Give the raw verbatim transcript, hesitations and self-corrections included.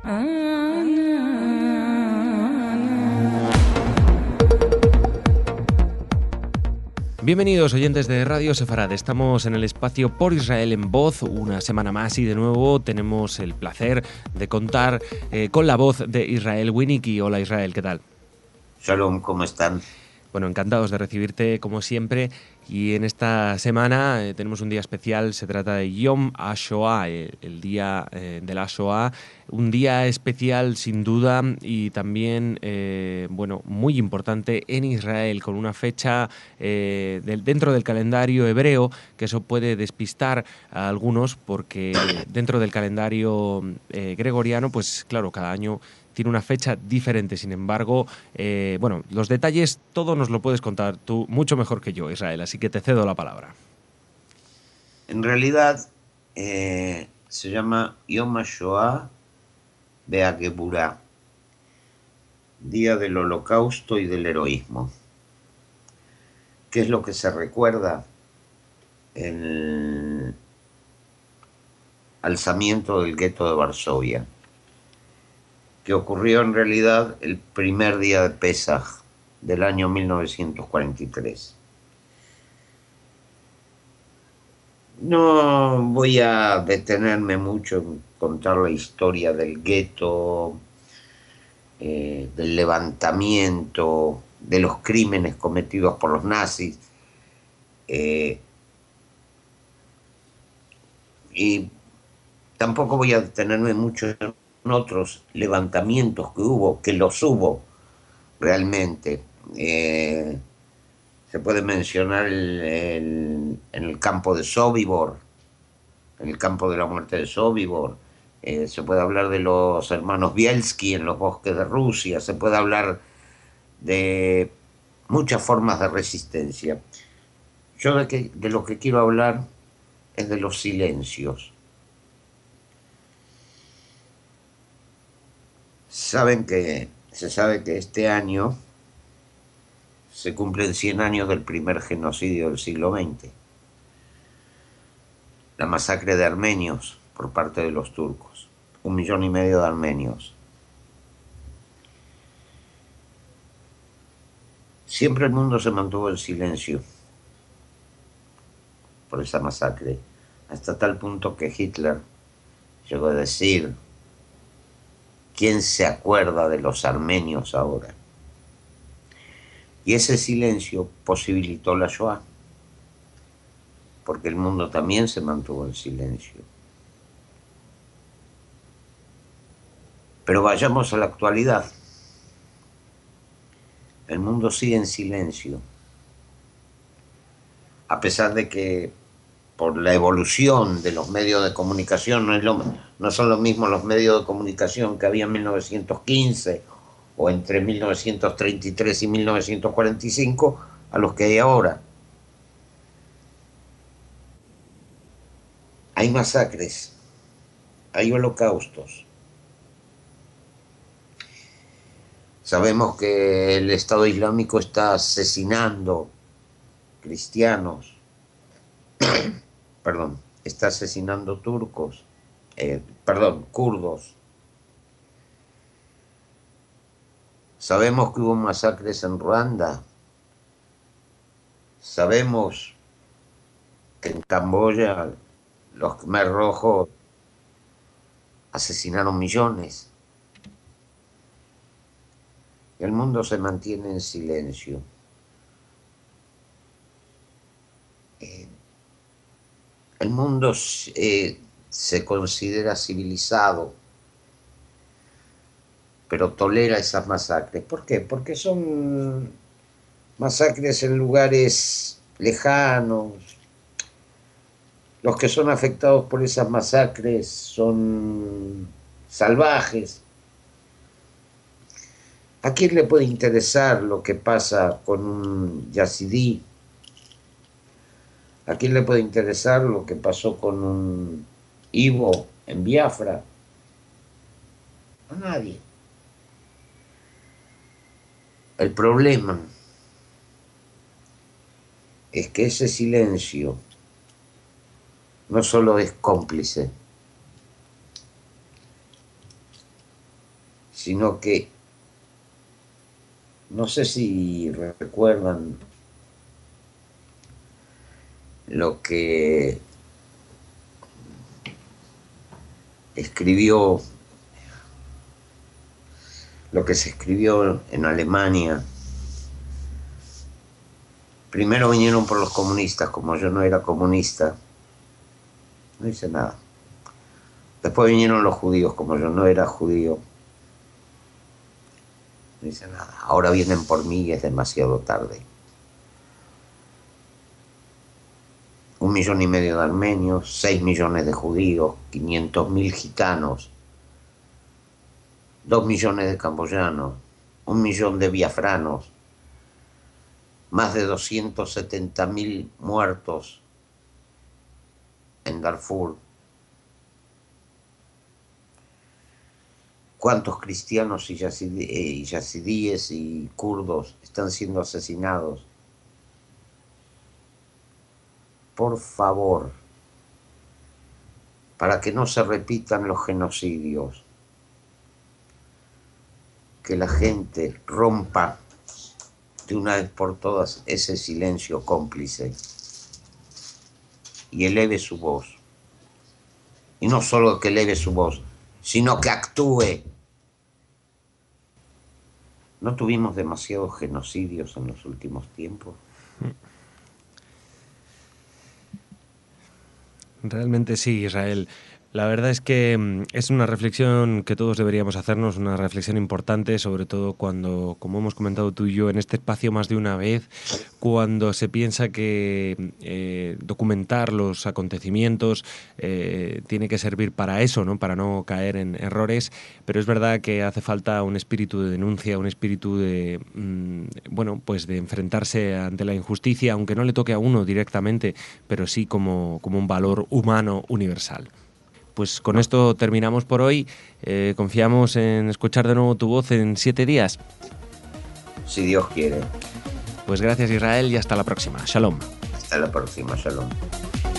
Bienvenidos oyentes de Radio Sefarad, estamos en el espacio Por Israel en Voz, una semana más y de nuevo tenemos el placer de contar eh, con la voz de Israel Winnicki. Hola Israel, ¿qué tal? Shalom, ¿cómo están? Bueno, encantados de recibirte como siempre y en esta semana eh, tenemos un día especial, se trata de Yom HaShoah, el, el día eh, de la Shoah, un día especial sin duda y también, eh, bueno, muy importante en Israel con una fecha eh, del, dentro del calendario hebreo, que eso puede despistar a algunos porque dentro del calendario eh, gregoriano, pues claro, cada año tiene una fecha diferente. Sin embargo, eh, bueno, los detalles todo nos lo puedes contar tú mucho mejor que yo, Israel, así que te cedo la palabra. En realidad eh, se llama Yom HaShoah Be'Geburah, Día del Holocausto y del Heroísmo. ¿Qué es lo que se recuerda? El alzamiento del gueto de Varsovia, que ocurrió en realidad el primer día de Pesaj del año mil novecientos cuarenta y tres. No voy a detenerme mucho en contar la historia del gueto, eh, del levantamiento, de los crímenes cometidos por los nazis. Eh, y tampoco voy a detenerme mucho en otros levantamientos que hubo, que los hubo realmente. Eh, se puede mencionar el, el, en el campo de Sobibor, en el campo de la muerte de Sobibor. Eh, se puede hablar de los hermanos Bielski en los bosques de Rusia, se puede hablar de muchas formas de resistencia. Yo de, que, de lo que quiero hablar es de los silencios. Saben que, se sabe que este año se cumplen cien años del primer genocidio del siglo veinte, la masacre de armenios por parte de los turcos, un millón y medio de armenios. Siempre el mundo se mantuvo en silencio por esa masacre, hasta tal punto que Hitler llegó a decir: ¿quién se acuerda de los armenios ahora? Y ese silencio posibilitó la Shoah, porque el mundo también se mantuvo en silencio. Pero vayamos a la actualidad. El mundo sigue en silencio, a pesar de que por la evolución de los medios de comunicación no, es lo, no son los mismos los medios de comunicación que había en mil novecientos quince o entre mil novecientos treinta y tres y mil novecientos cuarenta y cinco a los que hay ahora. Hay masacres, hay holocaustos. Sabemos que el Estado Islámico está asesinando cristianos, perdón, está asesinando turcos, eh, perdón, kurdos. Sabemos que hubo masacres en Ruanda. Sabemos que en Camboya los Khmer Rojos asesinaron millones. Y el mundo se mantiene en silencio. Eh, el mundo eh, se considera civilizado, pero tolera esas masacres. ¿Por qué? Porque son masacres en lugares lejanos. Los que son afectados por esas masacres son salvajes. ¿A quién le puede interesar lo que pasa con un yazidí? ¿A quién le puede interesar lo que pasó con un Ivo en Biafra? A nadie. El problema es que ese silencio no solo es cómplice, sino que, no sé si recuerdan lo que escribió, lo que se escribió en Alemania. Primero vinieron por los comunistas, como yo no era comunista, no hice nada. Después vinieron los judíos, como yo no era judío, no hice nada. Ahora vienen por mí y es demasiado tarde. Un millón y medio de armenios, seis millones de judíos, quinientos mil gitanos, dos millones de camboyanos, un millón de biafranos, más de doscientos setenta mil muertos en Darfur. ¿Cuántos cristianos y, yazidí, y yazidíes y kurdos están siendo asesinados? Por favor, para que no se repitan los genocidios, que la gente rompa de una vez por todas ese silencio cómplice y eleve su voz. Y no solo que eleve su voz, sino que actúe. ¿No tuvimos demasiados genocidios en los últimos tiempos? Realmente sí, Israel. La verdad es que es una reflexión que todos deberíamos hacernos, una reflexión importante, sobre todo cuando, como hemos comentado tú y yo en este espacio más de una vez, cuando se piensa que eh, documentar los acontecimientos eh, tiene que servir para eso, ¿no? Para no caer en errores, pero es verdad que hace falta un espíritu de denuncia, un espíritu de, mmm, bueno, pues de enfrentarse ante la injusticia, aunque no le toque a uno directamente, pero sí como, como un valor humano universal. Pues con esto terminamos por hoy. Eh, confiamos en escuchar de nuevo tu voz en siete días. Si Dios quiere. Pues gracias, Israel, y hasta la próxima. Shalom. Hasta la próxima. Shalom.